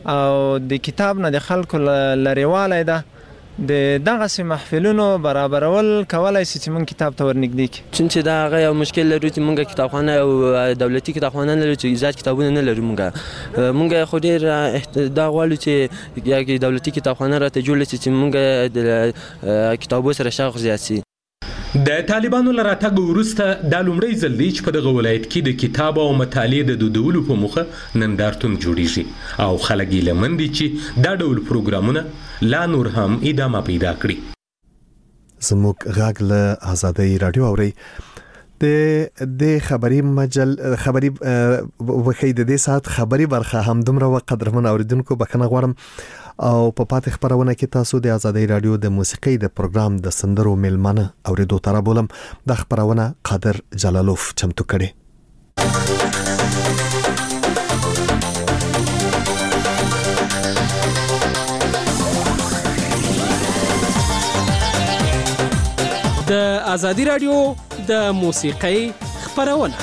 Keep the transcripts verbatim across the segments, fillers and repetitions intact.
او د کتاب نه د خلکو لريوالی ده د دغه محفلونو برابرول کولای شي چې مونږ کتاب ته ورنږدې کړي. چون چې دا هغه یو مشکل لرو چې مونږ کتابخانه او دولتي کتابخانه نه لرو چې زیات کتابونه نه لرو. مونږ مونږ خو ډېر دا غواړو چې یا دولتي کتابخانه راته جوړه شي چې مونږ د کتابو سره شوق زیات شي. د طالبانو له راتګ وروسته دا لومړی ځل دی چې په دغه ولایت کې د کتاب او مطالعې د دودولو په موخه نندارتون جوړیږي او خلک یې لمن دي چې دا ډول پروګرامونه لا نور هم ادامه پیدا کړي. زموږ غږ له آزادۍ رادیو اوري د د خبري مجل خبري وخی د دې سات خبري برخه هم دومره وقدرمن اوریدونکو بکنه غواړم او په پاتې خبرونه کې تاسو د آزادۍ رادیو د موسیقي د پروګرام د سندرو ملمنه اوریدو تر بولم د خبرونه قادر جلالوف چمتو کړي. د آزادۍ رادیو د موسیقي خبرونه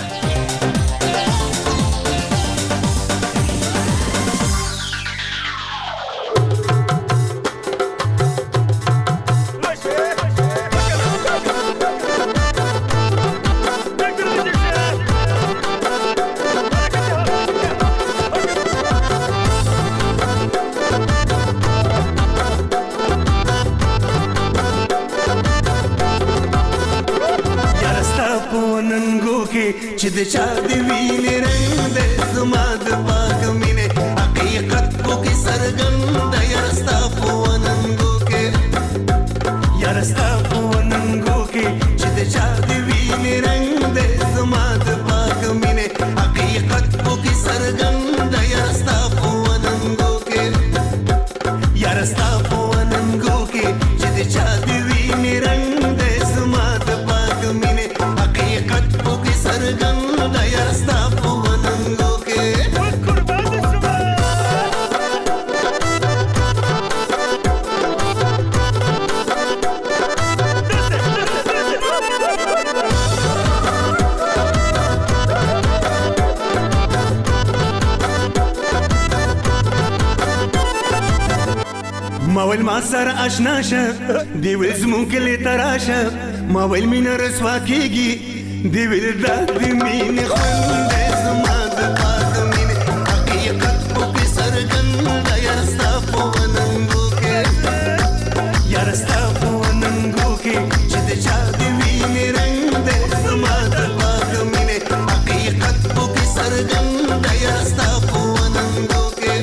چې د چا دی وینې رنګ د زما د پاک مینې حقیقت کو کې سرګند یار ستا په وننګو کې یار ستا په وننګو کې چې د چا دی وینې رنګ د زما د پاک مینې حقیقت کو کې سرګند یار ستا په وننګو کې یار ستا په وننګو کې چې د چا دی وینې رنګ د زما د پاک مینې حقیقت کو کې سرګند ما ویل ما سره آشنا شه دی ویل زمون کلی تراشه ما ویل مینه رسوا کیږي دی ویل دا دی مینه خوند زما د پاک مینه حقیقت کو کې سرګند یار ستا په وننګو کې یار ستا په وننګو کې چې د چا دی وینې رنګ د زما د پاک مینه حقیقت کو کې سرګند یار ستا په وننګو کې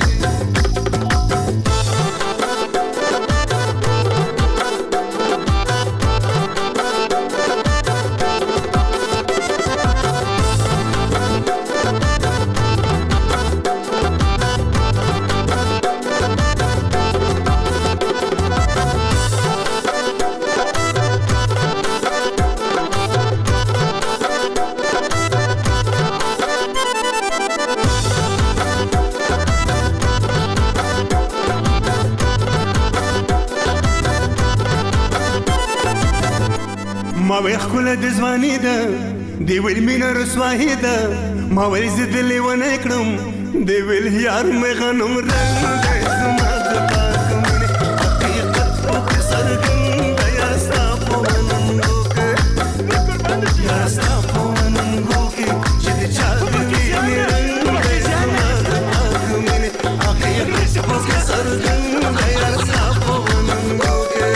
ما وی خله د ځواني ده دی ویل مینه رسوایی ده ما وی زه دلې ونه کړم دی ویل یار مې غنم رنګ د زما د پاک مینه حقیقت کو کې سرګند یار ستا په وننګو کې یار ستا په وننګو کې چې د چا دی وینې رنګ د زما د پاک مینه حقیقت کو کې سرګند یار ستا په وننګو کې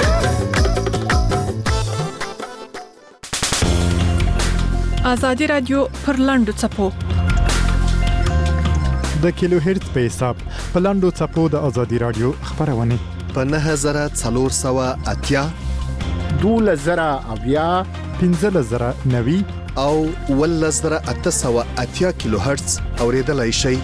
آزادی رادیو پر لاندو چپو د کیلو هرتز په حساب په لاندو چپو د آزادی رادیو خبرونه په نه هزار څلور سوه اتیا دوله زره اویا پنځه زره نوي او ول زره اته سوه اتیا کیلو هرتز اوریدلای شي.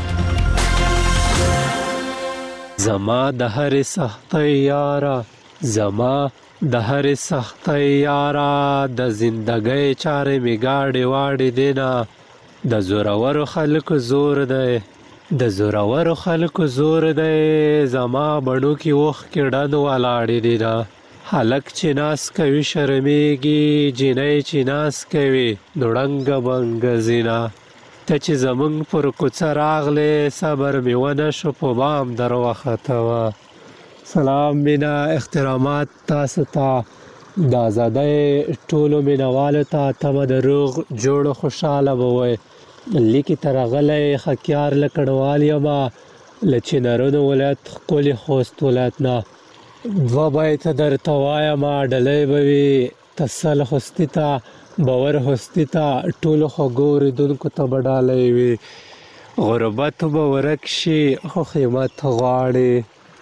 زما د هر سختۍ یارا زما د هر سختۍ یارا د زندګۍ چارې می گاډي واړي دینا د زورور خلکو زور دی د زورور خلکو زور دی زما بڼو کې وخ کې ډند ولاړې دینا هلک چې ناس کوي شرمېږي جنۍ چې ناس کوي نړنګ بنګ زینا ته چې زمونږ پر کوڅه راغلې صبر مې ونه شو په بام در وخته وه. سلام مینا احترامات تاسو ته د ازادۍ ټولو مینوالو ته تمه د روغ جوړ خوشحاله به وئ. لیکې ته راغلی خکیار له کډوال یمه له چنارونو ولایت ښکلي خوست ولایت نه. دوه بیته درته وایمه ډلۍ به وي تسل خوستي ته باور هستي ته ټولو خوږو اورېدونکو ته به ډالۍ وي. غربت به ورک شي خو قیمت غواړي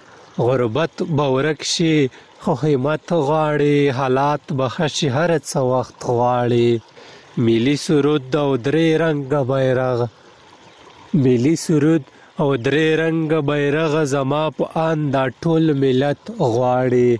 غربت به ورک شي خو قیمت غواړي حالات به ښه شي هر څه وخت غواړي. ملي سرود او درې رنګه بیرغ ملي سرود او درې رنګه بیرغ زما په آن دا ټول ملت غواړي.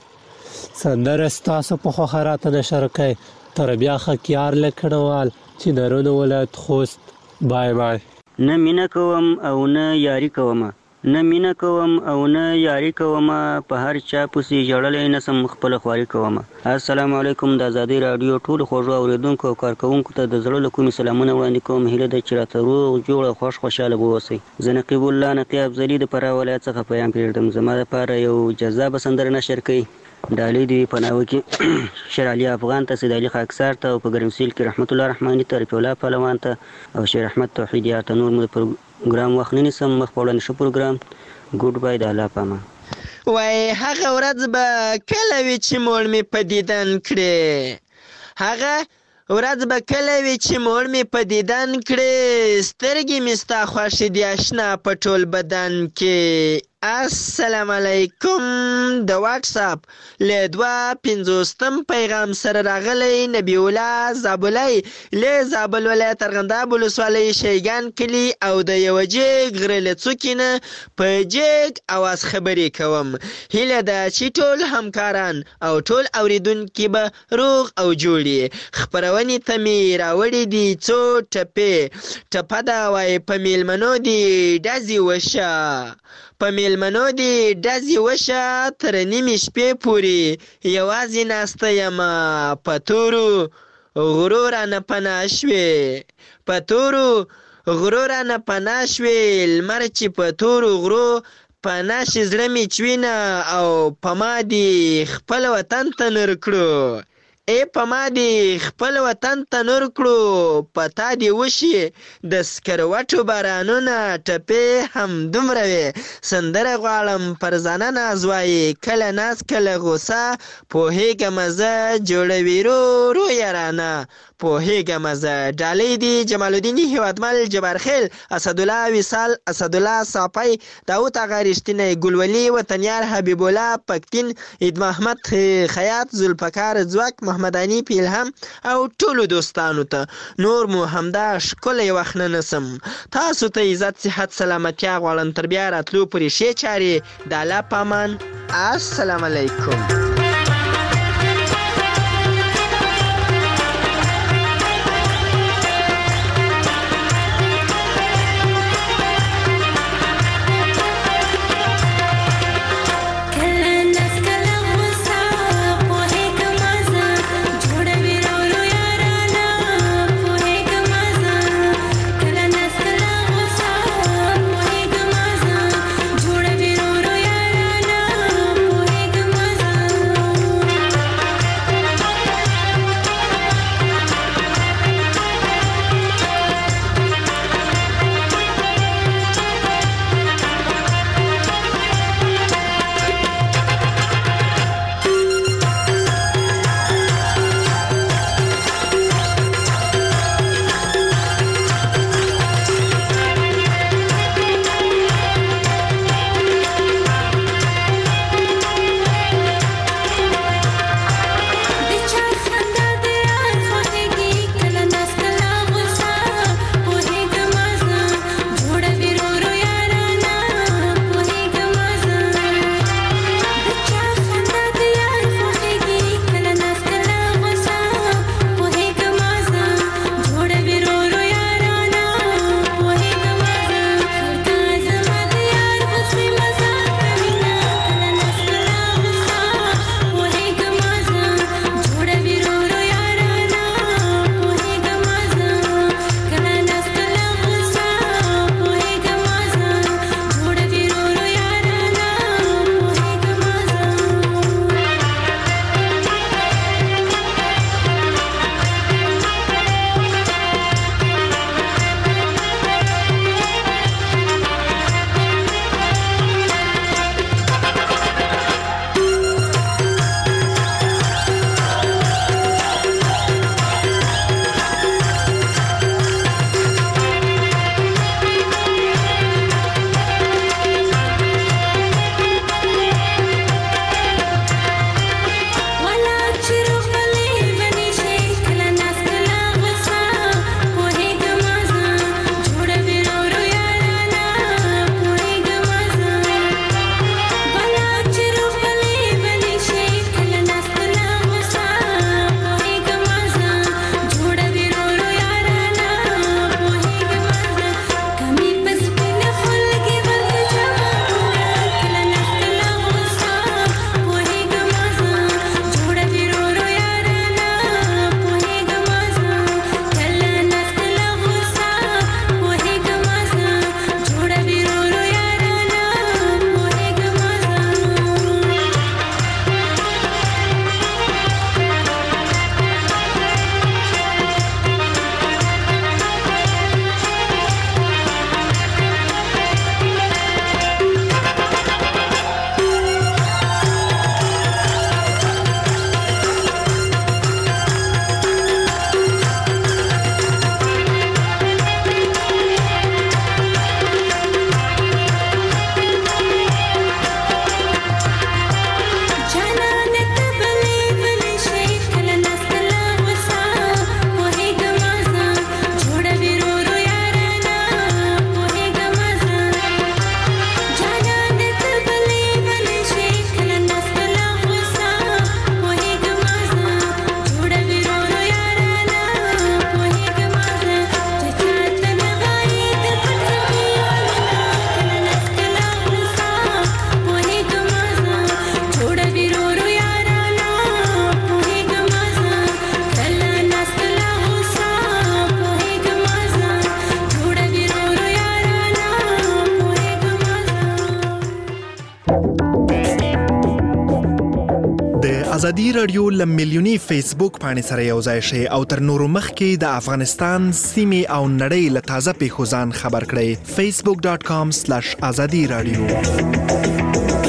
سندره ستاسو په خوښه راته نشر کوئ. تر بیا خکیار له کډوال چنارونو ولایت خوست. بای بای. نه مینه کوم او نه یاري کومه نه مینه کوم او نه یاري کومه په هر چا پسې ژړلی نه سم خپله خواري کومه. السلام علیکم. د ازادۍ راډیو ټولو خوږو اورېدونکو او کارکوونکو ته د زړه له کومې سلامونه وړاندې کوم. هیله ده چې راته روغ جوړ او خوښ خوشحاله به اوسئ. زه نقیب الله نقي افضلي د فراه ولایت څخه پیام پرېږدم. زما دپاره یو جذابه سندره نشر کوي. ډالۍ دې په ناوه کې شیر علي افغان ته، سید علي خاکسار ته او په ګرمسیل کې رحمت الله رحماني ته، رفیع الله پهلوان ته او شیر احمد توحید یار ته. نور مو د پروګرام وخت نه نیسم. مخ په وړاندې ښه پروګرام. ګوډ بای. د الله پامان. وای هغه ورځ به کله وي چې موړ مې په دیدن کړې هغه ورځ به کله وي چې موړ مې په دیدن کړې سترګې مې ستا خوښې دي اشنا په ټول بدن کې. السلام علیکم. د واټساپ له دوه پنځوستم پیغام سره راغلی نبی الله زابلی له زابل ولایت ارغنداب ولسوالۍ شیګان کلي او د یوه جېګ غره له څوکې نه په جېګ اواز خبرې کوم. هیله ده چې ټول همکاران او ټول اورېدونکي به روغ او جوړ. خپرونې ته مې راوړي دي څو ټپې. ټپه ده وایي په میلمنو دې ډزې وشه په میلمنو دې ډزې وشه تر نیمې شپې پورې یوازې ناسته یمه په تورو غرو رانه پناه شوې په تورو غرو رانه پناه شوې لمر چې په تورو غرو پناه شي زړه مې چوینه او په ما دې خپل وطن ته نور کړو ای په ما دې خپل وطن ته نور کړو په تا دې وشي د سکروټو بارانونه ټپې هم دومره وې. سندره غواړم فرزانه ناز وایي کله ناز کله غوسه پوهېږمه زه جوړوي رو رو یارانه پوهېږمه زه. ډالۍ دي جمال الدین هیوادمل جبارخیل اسدالله وصال اسدالله صافی داود اغا رښتینی ګلولي وطنیار حبیب الله پکتین عید محمد خیاط ذوالفقار ځواک محمداني پیلهم او ټولو دوستانو ته. نور مو همدا ښکلی وخت نه نسم. تاسو ته عزت صحت سلامتیا غواړم. تر بیا راتلو پورې ښې چارې. د الله پامان. السلام علیکم. ازادي رادیو له میلیوني فیسبوک باندې سره یو ځای شي او تر نورو مخکې د افغانستان سیمې او نړۍ له تازه پیښو ځان خبر کړئ. facebook dot com slash azadi radio.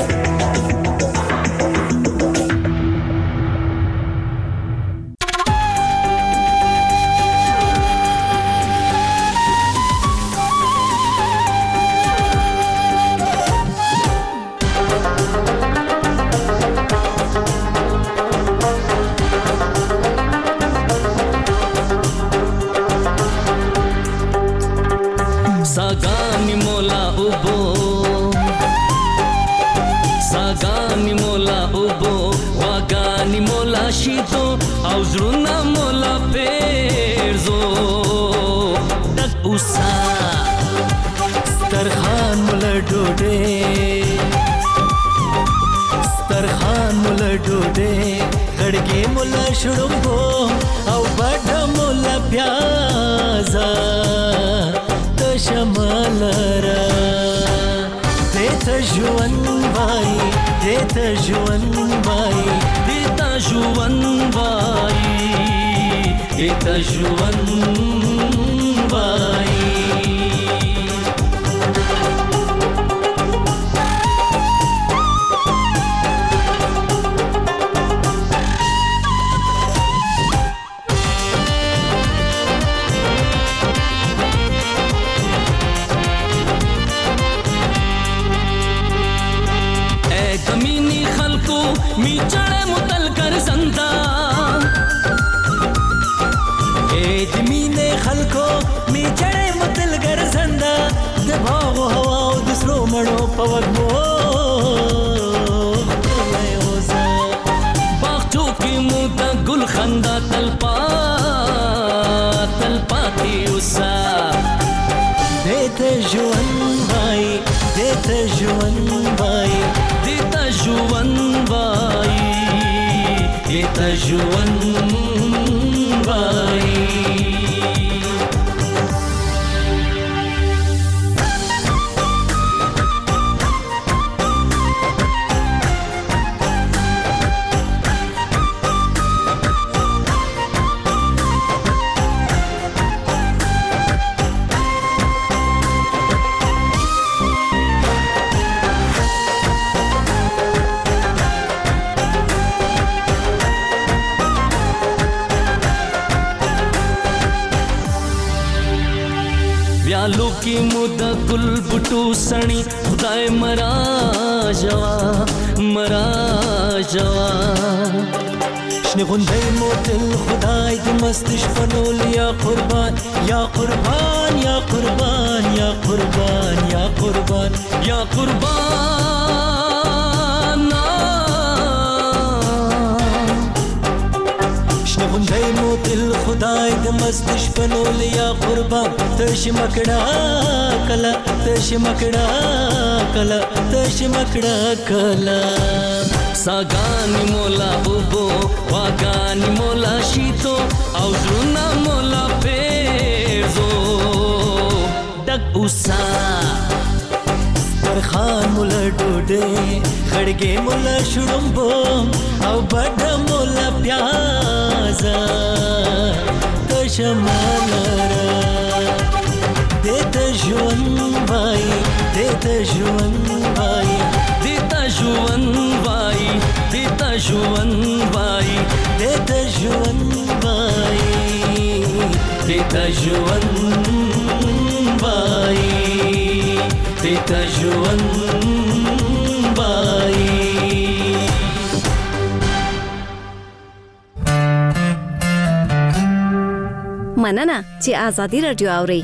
مننه چې آزادي رادیو اوري.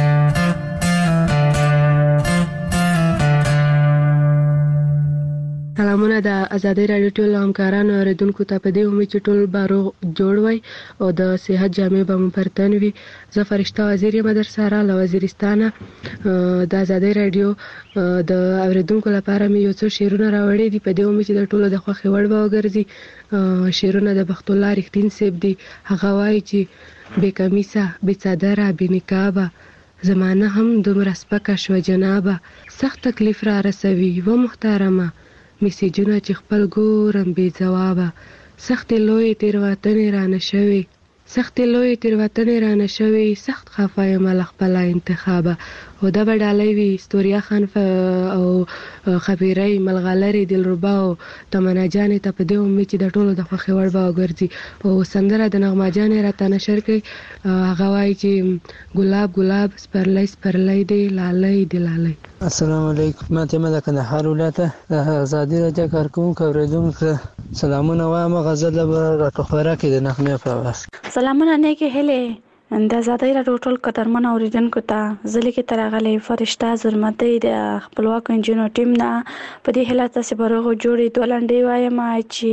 سلامونه د آزادي رادیو ټول همکارانو اوریدونکو ته په دې امید چې ټول باروغ جوړ وي او د صحت جامې به مو پرتن وي. زه فرشته وزیر یم در سره له وزیرستانه. د آزادي رادیو د اوریدونکو لپاره مې یو څو شعرونه راوړي دي په دې امید چې د ټولو د خوښې وړ به وګرځي. شعرونه د بخت الله رښتین صاحب دي. هغه وایي چې بې کمیسه بې څادره بې نقابه زمانه هم دومره سپکه شوه جنابه سخت تکلیف را رسوي و محترمه میسیجونه چې خپل ګورم بې ځوابه سختې لویې تېروتنې رانه شوې سختې لویې تېروتنې رانه شوې سخت خفه یم له خپله انتخابه او دا به ډالۍ وي ستوریا خان او خبیرۍ ملغلرې دلربا او تمنا جانې ته په دې امید چې د ټولو د خوښې وړ به وګرځي او سندره د نغمه جانې راته نشر کوي هغه وایي چې ګلاب ګلاب سپرلی سپرلی دی لالی دی لالی. السلام علیکم. ما ته د کندهار ولایت د ازادي راډیو کارکونکو اوریدونکو سلامونه وایم. غزل به راټوخوره کې د نغمې په اواز. سلامونه نیکې هیلې د ازادۍ راډیو ټول قدرمن اوریدونکو ته زه لیکې تر راغلی فرشته زرمتۍ د خپلواکو نجونو ټیم نه په دې هیله تاسې به روغ جوړې دوه لنډۍ وایم چې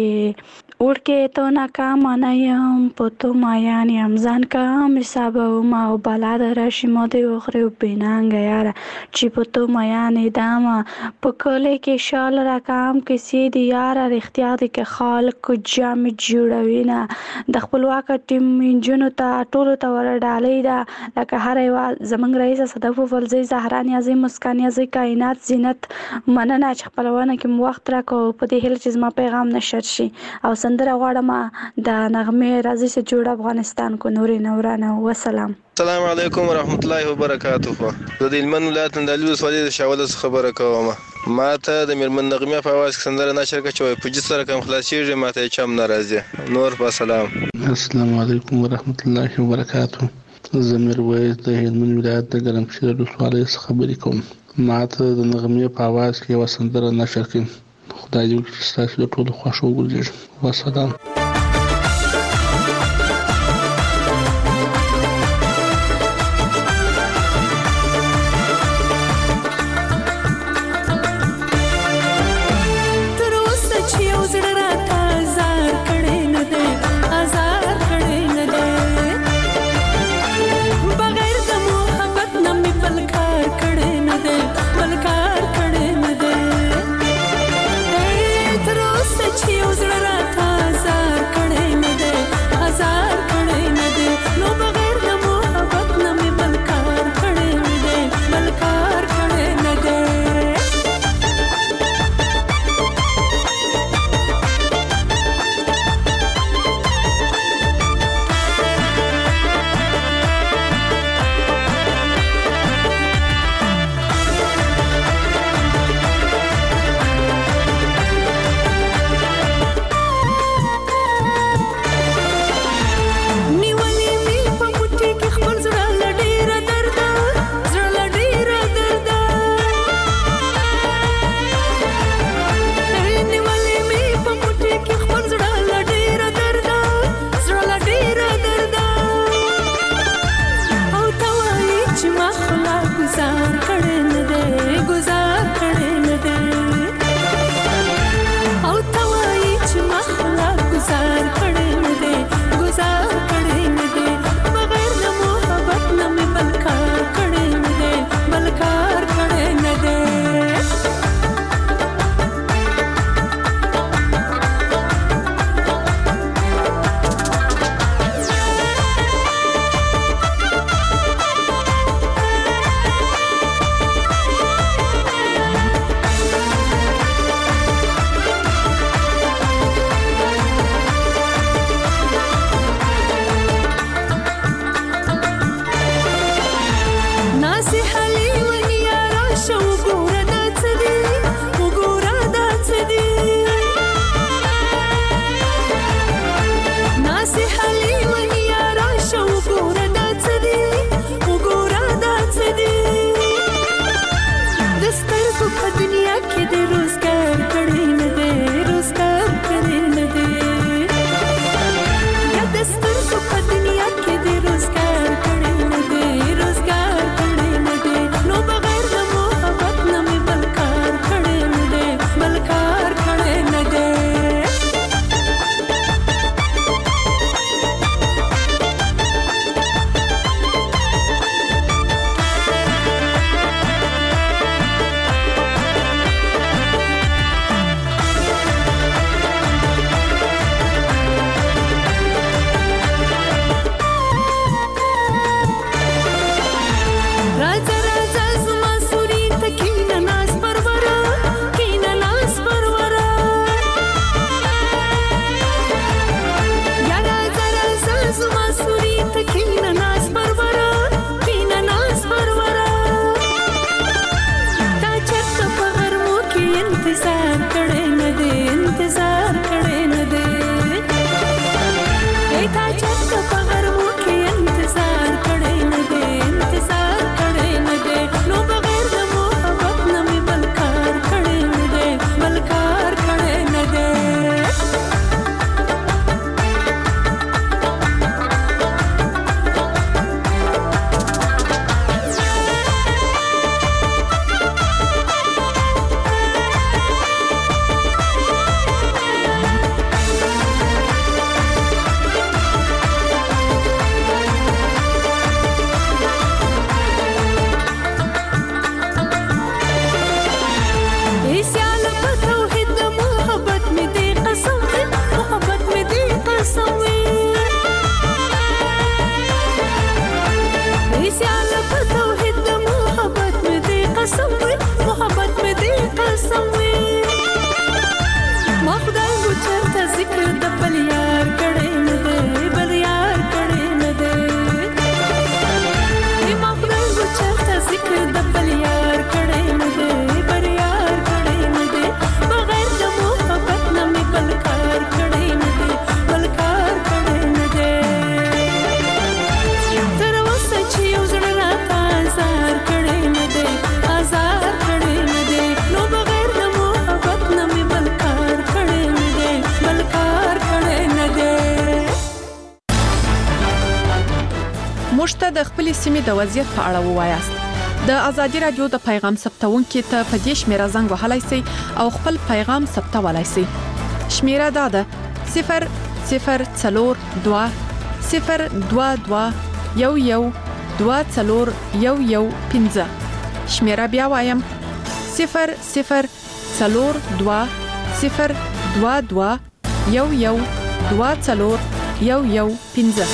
وړکې تو ناکامه نه یم په تو مایان یم ځان کم حسابوم او بلا د راشي مو دې وخورې بېننګه یاره چې په تو میانې دمه په کلي کې شال راکام کیسې دي یاره رښتیا دي که خلکو جامې جوړوي نه د خپلواکه ټیم نجونو ته ټولو ته ور ډالۍ ده لکه هره یوه زموږ رئیسه صدف وفرزۍ زهرا نیازۍ مسکان نیازۍ کائنات زینت مننه چې خپلونه کې مو وخت راکړو په دې هیله چې زما پیغام نشر شي او سندره غواړم د نغمې راځي چې جوړ افغانستان کو نورې نورانه وسلام. السلام علیکم ورحمت الله وبرکاته. زه د هلمند ولایت اندالو ولسوالۍ د شاوله څخه خبره کوم. ما ته د میرمن نغمې په اواز کې سندره نشر کړه چې وایي په جسر کم خلاصېږي ما ته یې چم نه راځي. نور په سلام. السلام علیکم ورحمت الله وبرکاته. زه میرویس د هلمند ولایت د ګرمسیر ولسوالۍ څخه خبرې کوم. ما ته د نغمې په اواز کې یوه سندره نشر کړئ. خدای دې وکړي چې ستاسو د ټولو خوښ وګرځېږي. وسلام. تر اوسه چې یو زړه راته ازار موږ ته د خپل سیمې د وضعیت په اړه ووایاست. د ازادي رادیو د پیغام ثبتونکو ته په دې شمیره زنګ وهلای شئ او خپل پیغام ثبتولای شئ. شمیره دا ده صفر صفر څلور دوه صفر دوه دوه یو یو دوه څلور یو یو پنځه. شمیره بیا وایم صفر صفر څلور دوه صفر دوه دوه یو یو دوه څلور یو یو پنځه.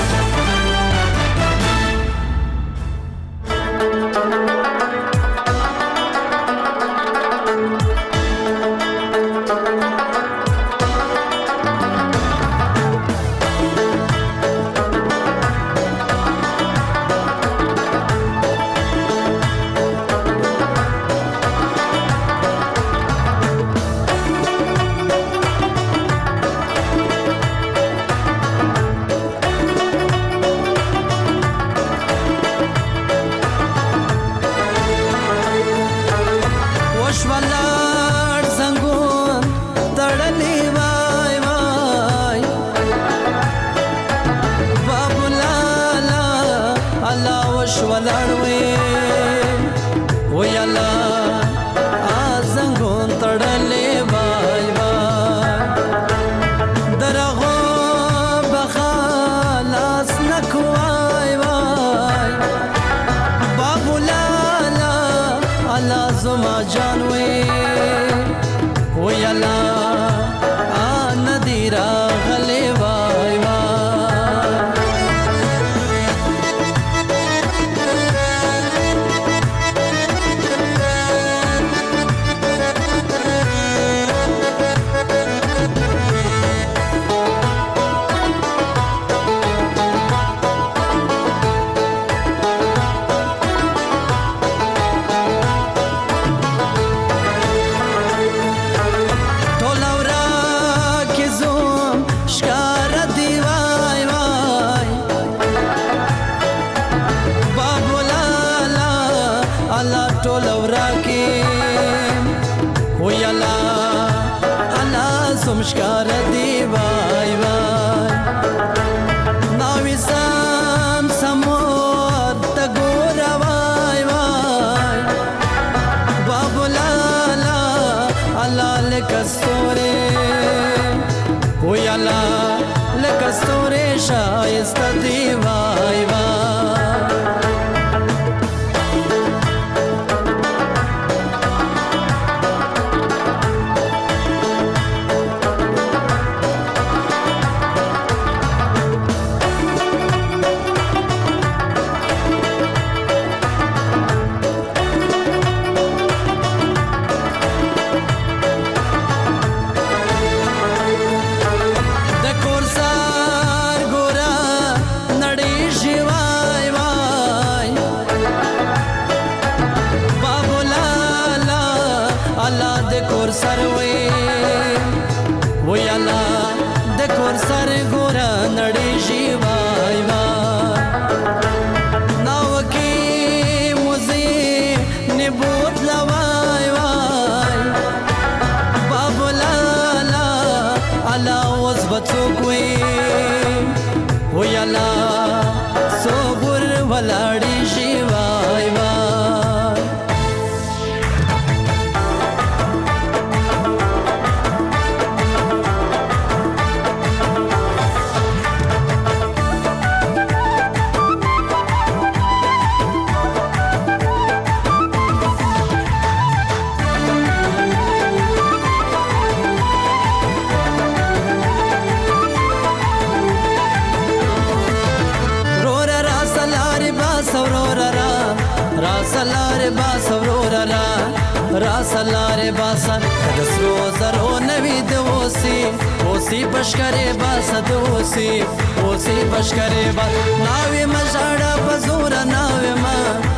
سلاره باسا د سرو زرو نوی د اوسی اوسی بشکره باسا د اوسی اوسی بشکره با ناوی مژاړه بزور ناوی ما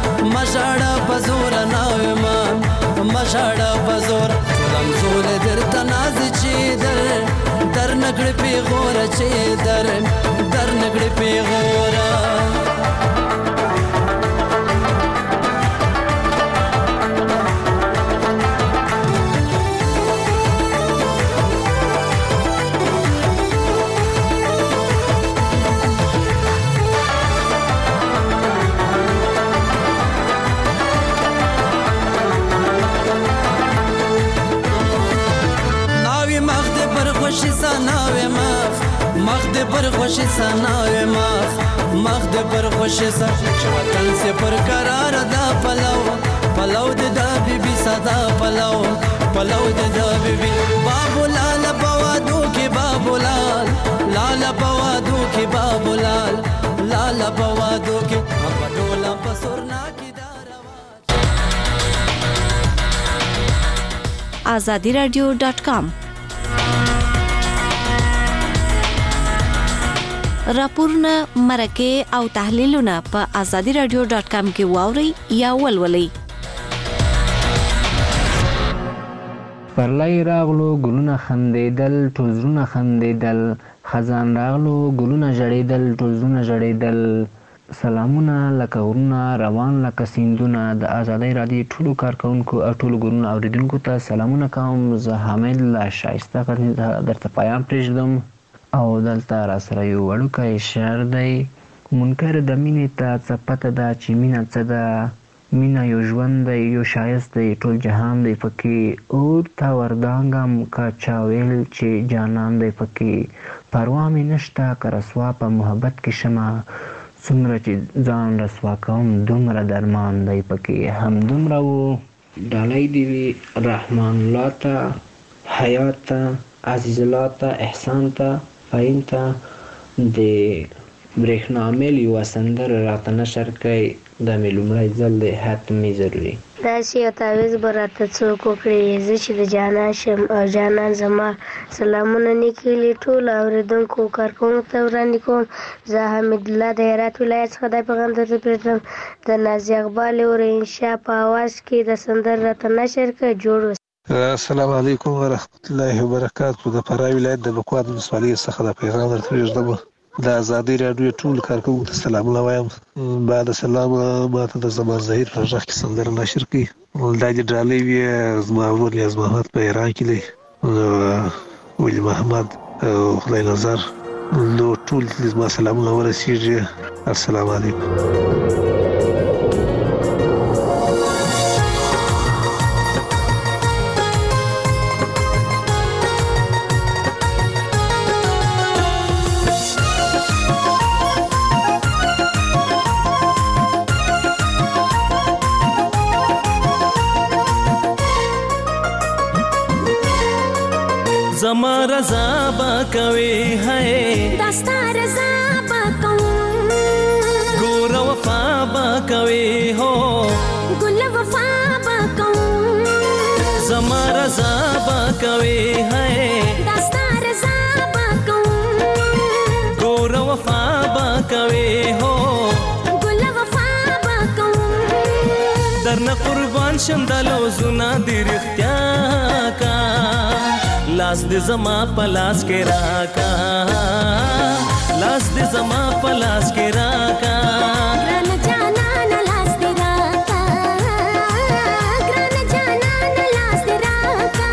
مژاړه بزور ناوی ما مژاړه بزور رمزول در تناز چی در در نګړ پیغور چی در در نګړ پیغور خوشی سناوی مخ مخ دې پر خوشی سناوی مخ مخ دې پر خوشی سن وطن سے پر قرار دا پلو پلو دې دا بی بی صدا پلو پلو دې دا بی بی بابو لال بوادو کی بابو لال لال بوادو کی بابو لال لال بوادو کی ابدولا پسورنا کی آزادی رادیو ډاٹ کام راپورونه مرکه او تحلیلونه په آزادی رادیو ډاٹ کام کې واوري یا ولولئ. پرلای راغلو ګلونه خندیدل ټول زړونه خندیدل خزان راغلو ګلونه ژړیدل ټول زړونه ژړیدل. سلامونه لکه غرونه روان لکه سیندونه. د آزادی رادیو ټولو کارکونکو او ټولو ګلونو اوریدونکو ته سلامونه کوم. زه حامد له شایسته غرني درته پیام پرېږدم او دلته را سره یو وړوکی شعر دی. منکر د مینې ته څه پته ده چې مینه څه ده. مینه یو ژوند دی یو شایست دی ټول جهان دی پکې. اور ته وردانګم که چا ویل چې جانان دی پکې. پروا مې نشته که رسوا په محبت کې شمه. څومره چې ځان رسوا کوم دومره درمان دی پکې. همدومره و. ډالۍ دې وي رحمان الله ته حیات ته عزیز الله ته احسان ته فهیم ته. د برېښنا میل یوه سندره راته نشر کړئ. دا مې لومړی ځل دی حتمي ضروري. داسې یو تعویض به راته څوک وکړي زه چې د جانان شم او جانان زما. سلامونه نیکیلي ټولو اورېدونکو کارکوونکو ته وړاندې کوم. زه حمیدالله د هرات ولایت څخه دا پیغام درته پرېږدم. د نازي اقبال اورینشا په اواز کې د سندره راته نشر کړه. جوړ اوسئ. السلام علیکم ورحمت الله وبرکاتو. د فراه ولایت د بکوات ولسوالۍ څخه دا پیغام درته پرېږدم. د آزادی رادیو ټول کارکوونکو ته سلامونه وایم. بعد سلام ماته د زمان زهیر په غږ کې سندره نشر کړي. دا دې ډالۍ وي زما ورور یاز محمد په ایران کې دی ولی محمد او خدای نظر. نو ټول زما سلامونه ورسیږي. السلام علیکم. زما رضا با کوي ہے دستا رضا با کوم ګور وفا با کوي هو ګل وفا با کوم زما رضا با کوي ہے دستا رضا با کوم ګور وفا با کوي هو ګل وفا با کوم درنه قربان شم د لوزونه دی رښتیا کا لاس دې زما په لاس کې راکا لاس دې زما په لاس کې راکا ګران جانان لاس دې راکا ګران جانان لاس دې راکا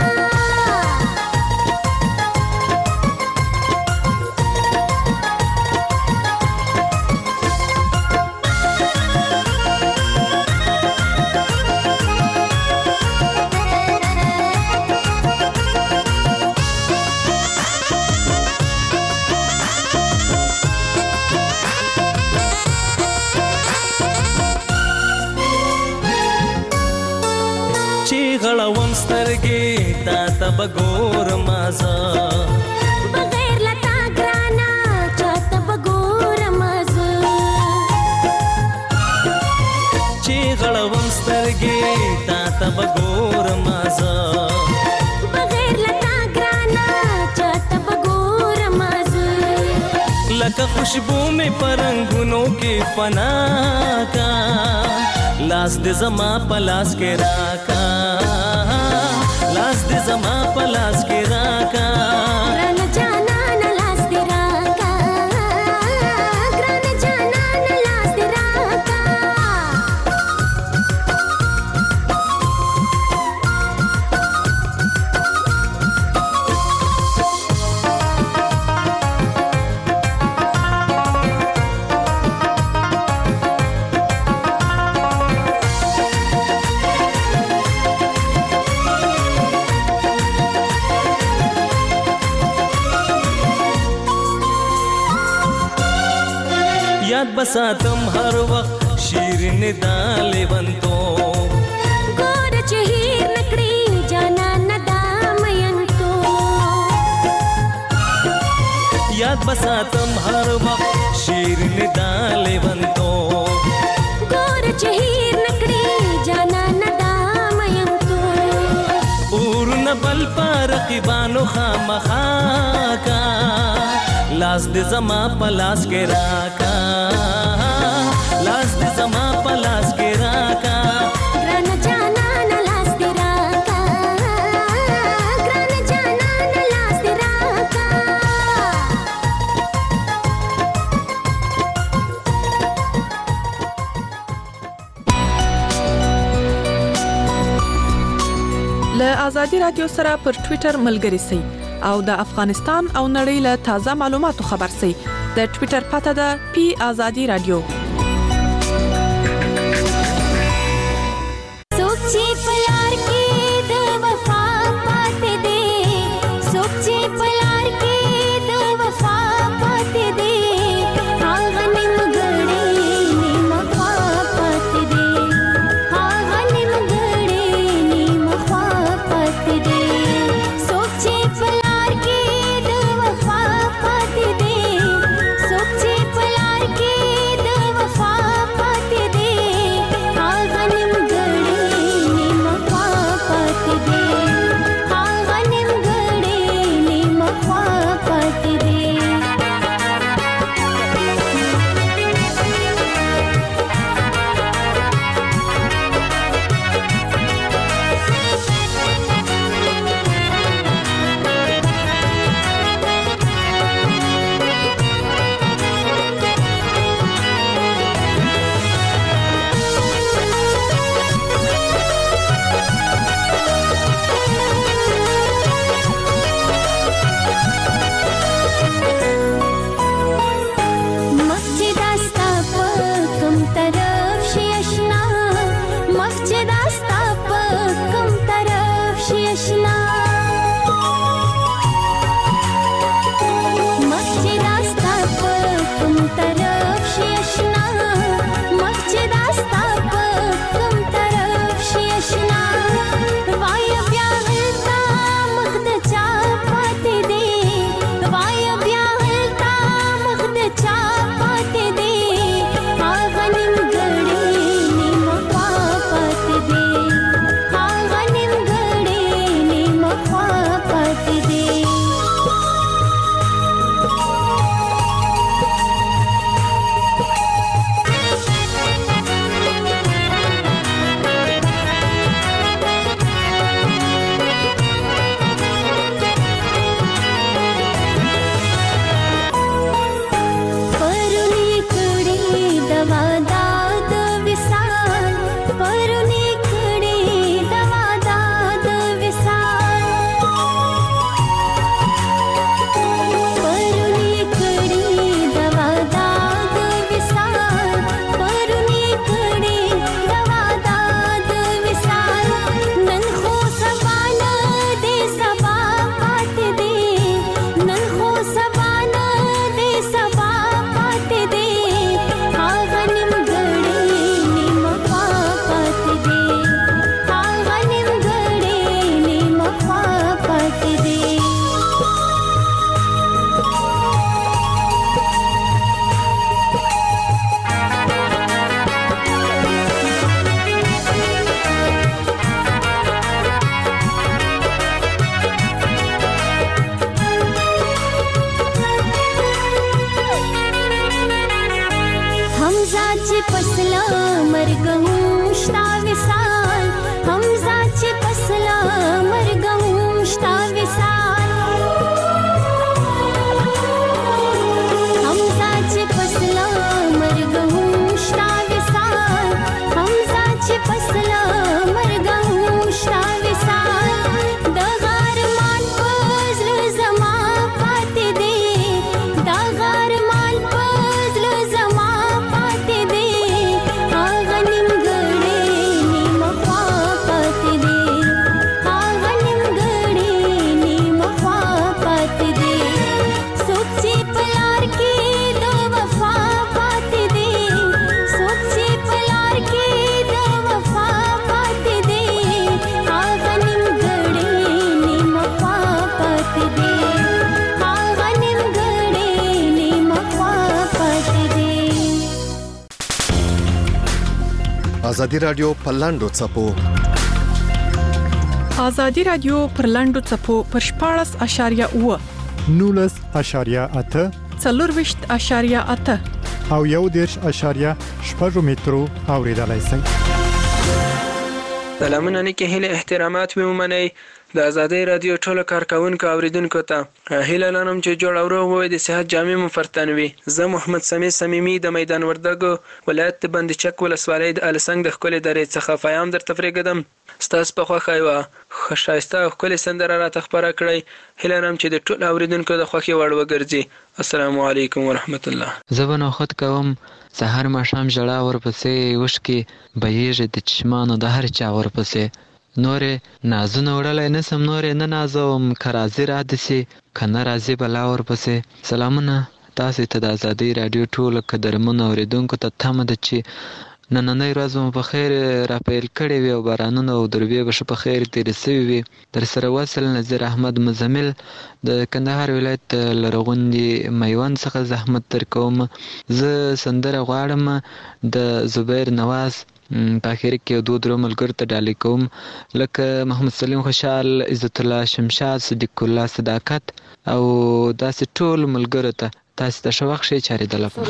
غړوم سترګې تا ته بګور مازه بغیر لتا ګرانا چاته بګور مازه چې غړوم سترګې تا ته بګور مازه بغیر لتا ګرانا چاته بګور مازه لکه خوشبو مې پرنګونو کې فنا کا لاس دې زما په لاس کې راکا لاس دې زما په لاس کې راکا ګران جانان لاس دې راکا ګران جانان لاس دې راکا یاد بساتم هر وخت شیرین دا لیونتو ګور چې هیر نکړي جانان دا مینتو یاد بساتم هر وخت شیرین دا لیونتو ګور چې هیر نکړي جانان دا مینتو اورونه بل پر رقیبانو خامخا کا لاس دې زما پلاس کې راکا لاس دې زما پلاس کې راکا ګران جانان لاس دې راکا ګران جانان لاس دې راکا له آزادي رادیو سره پر ټوئیټر ملګري سئ او د افغانستان او نړۍ له تازه معلوماتو خبر سئ د ټوئیټر پته ده پی آزادي رادیو سوچي پلار کې د وفا پاتې دي سوچي پلار کې د وفا پاتې دي هغه نیم ګړې نیم خوا پاتې دي هغه نیم ګړې نیم خوا پاتې دي سوچي پلار کې د وفا پاتې دي سوچي پلار کې د وفا پاتې دي هغه نیم ګړې نیم خوا پاتې دي هغه نیم ګړې نیم خوا پاتې دي مخچې دا ستا په کوم طرف شي اشنا مخچې دا ستا په کوم طرف شي اشنا مخچې دا ستا په کوم طرف شي اشنا مخچې دا ستا په کوم طرف شي اشنا وای بیا هلته مخ د چا پاتې دی وای بیا هلته مخ د چا پاتې دی هغه نیم ګړې نیم خوا پاتې دی هغه نیم ګړې نیم خوا پاتې دی پرونی کړي دوا داد وصال پرونی کړي دوا داد وصال پرونی کړي دوا داد وصال پرونی کړي دوا داد وصال نن خو سبا نه دې سبا پاتې دي نن خو سبا نه دې سبا پاتې دي هغه نیم ګړې نیم خوا پاتې دي هغه نیم ګړې نیم خوا پاتې دي हमजा چې پسلا مرګ هم شتا وصال हमजा چې پسلا مرګ هم شتا وصال हमजा چې پسلا مرګ هم شتا وصال हमजा چې پسلا مرګ هم شتا وصال د غار مان پزل زما پاتې دی د غار مان پزل زما پاتې دی هغه نیم ګړې نیم خوا پاتې ازادي رادیو پلاندو چپو ازادي رادیو پرلاندو چپو پر شپاړس اشاریه اوه نولس اشاریه اته څلورویشت اشاریه اته او یو دیرش اشاریه شپږ مترو اوریدلای شئ. سلامونه نیکه هیله احترامات مې ومنئ. د ازادۍ رادیو ټولو کارکوونکو اوریدونکو ته هیله لرم چې جوړ او روغ وئ، د صحت جامې مو فرتن وي. زه محمد سمیع صمیمي د میدان وردګو ولایت د بند چک ولسوالۍ د السنګ د ښکلې درې څخه پیام درته پرېږدم. ستاسو په خوښه یوه ښایسته او ښکلې سندره راته خپره کړئ. هیله لرم چې د ټولو اوریدونکو د خوښې وړ وګرځي. السلام علیکم ورحمت الله. زه به نوخت کوم سحر ماښام ژړا ورپسې اوښکې بهیږي د چشمانو د هر چا ورپسې. نورې نازونه وړلی نسم، نورې نه نازوم که راځي را دې سي که نه راځي بلا ورپسې. سلامونه تاسې ته د ازادۍ راډیو ټولو قدرمنو اورېدونکو ته تمه ده چې نننۍ ورځ مو په خیر راپیل کړې وي او بارانونه او دروبې به ښه په خیر تېرې سوي وي. در سره وصل نظیر احمد مزمل د کندهار ولایت لرغوندي میوند څخه زحمت در کوم. زه سندره غواړم د زبیر نواز په اخر کې یو دوه درو ملګرو ته ډالۍ کوم لکه محمد سلیم خوشحال، عزت الله شمشاد، صدیق الله صداقت او داسې ټول ملګرو ته. تاسې ته ښه وخت ښې چارې د لپاره.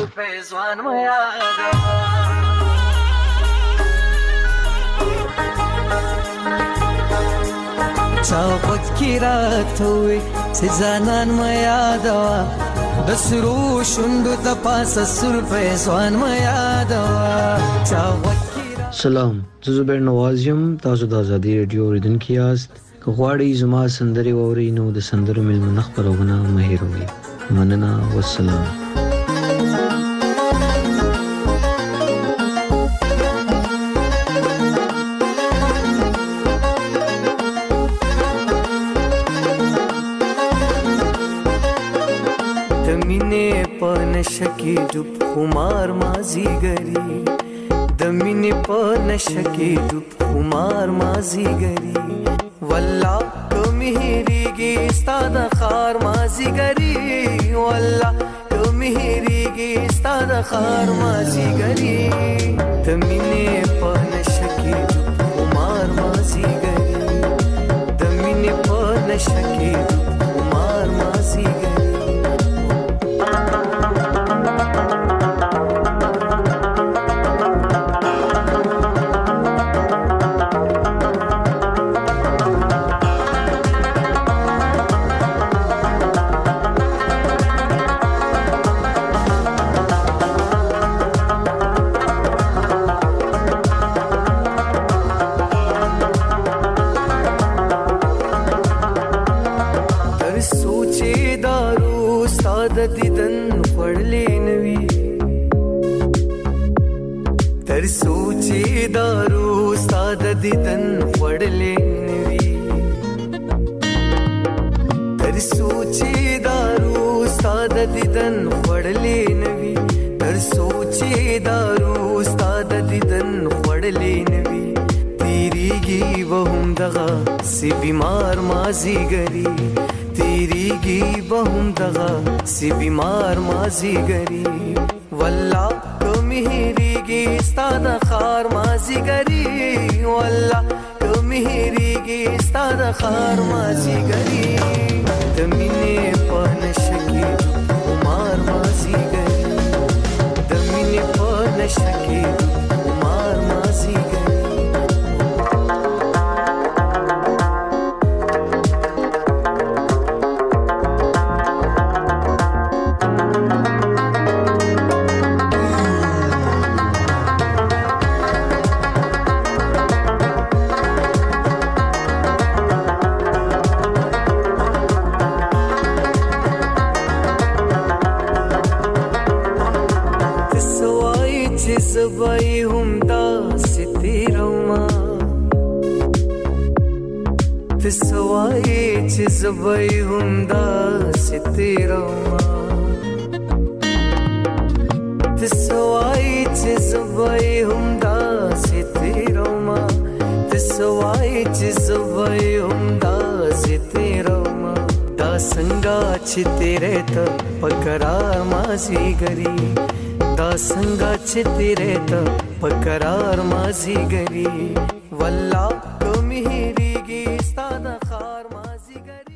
چاوت کی راتوي چې ځانان ما یادوا د سرو شوندو د پاسه سر فیضان ما یادوا چاوت. سلام، زه زبیر نواز یم. تاسو د ازادۍ رادیو اوریدونکي یاست. که غواړئ زما سندرې واورئ نو د سندرو میلمنه خپرونه مه هېروئ. مننه، والسلام. نشکی ډوب خمار مازی گری د مینې په نشکی ډوب خمار مازی گری والله کوم هریږي ستاد خار مازی گری والله کوم هریږي ستاد خار مازی گری د مینې په نشکی ډوب خمار مازی گری د مینې په نشکی ډوب خمار مازی گری. دیدن وړلې نوي تر سوچي دارو ستاد دیدن وړلې نوي تر سوچي دارو ستاد دیدن وړلې نوي تیریږي وهم دغه سی بیمار مازی گری تیریږي وهم دغه سی بیمار مازی گری والله کوم هریږي ستاد خار مازی گری والله کوم هریږي ستاد خار مازی گری د مینې په نشکی خمار مازی گری د مینې په نشکی خمار مازی گری. زبای هم دا ستیروما تسوای چې زبای هم دا ستیروما تسوای چې زبای هم دا ستیروما تسوای چې زبای هم دا ستیروما دا څنګه چې تیرې ته پکرار مازی گری دا څنګه چې تیرې ته پکرار مازی گری والله